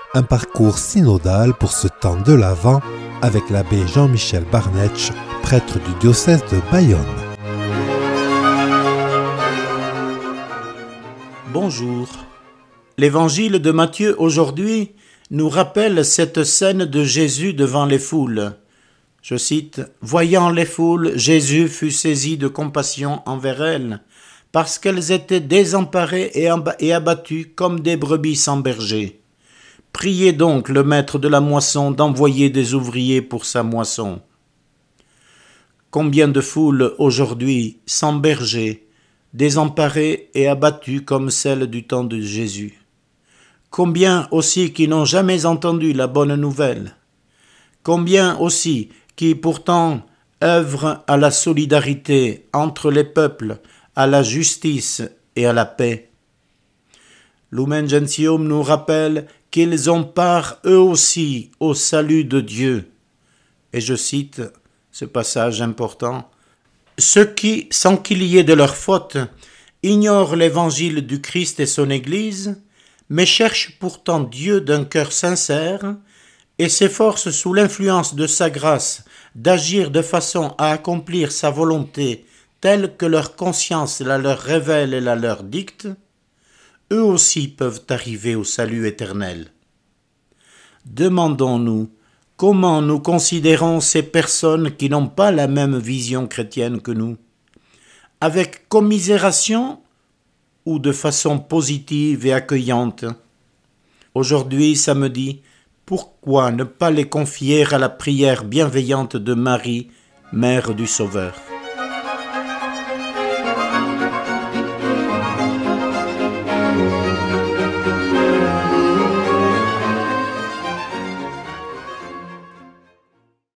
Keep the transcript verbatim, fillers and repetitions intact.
un parcours synodal pour ce temps de l'Avent avec l'abbé Jean-Michel Barnetsch, prêtre du diocèse de Bayonne. Bonjour. L'évangile de Matthieu aujourd'hui nous rappelle cette scène de Jésus devant les foules. Je cite, « Voyant les foules, Jésus fut saisi de compassion envers elles, parce qu'elles étaient désemparées et abattues comme des brebis sans berger. Priez donc le maître de la moisson d'envoyer des ouvriers pour sa moisson. » Combien de foules aujourd'hui sans berger, désemparées et abattues comme celles du temps de Jésus. Combien aussi qui n'ont jamais entendu la bonne nouvelle. Combien aussi qui pourtant œuvrent à la solidarité entre les peuples, à la justice et à la paix. Lumen Gentium nous rappelle qu'ils ont part eux aussi au salut de Dieu. Et je cite ce passage important. « Ceux qui, sans qu'il y ait de leur faute, ignorent l'évangile du Christ et son Église, mais cherchent pourtant Dieu d'un cœur sincère et s'efforcent sous l'influence de sa grâce d'agir de façon à accomplir sa volonté telle que leur conscience la leur révèle et la leur dicte, eux aussi peuvent arriver au salut éternel. » Demandons-nous comment nous considérons ces personnes qui n'ont pas la même vision chrétienne que nous, avec commisération ou de façon positive et accueillante. Aujourd'hui, samedi, pourquoi ne pas les confier à la prière bienveillante de Marie, Mère du Sauveur ?